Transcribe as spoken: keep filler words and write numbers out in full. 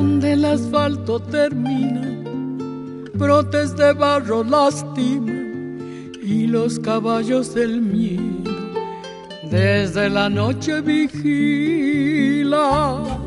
donde el asfalto termina, brotes de barro lastiman y los caballos del miedo desde la noche vigilan.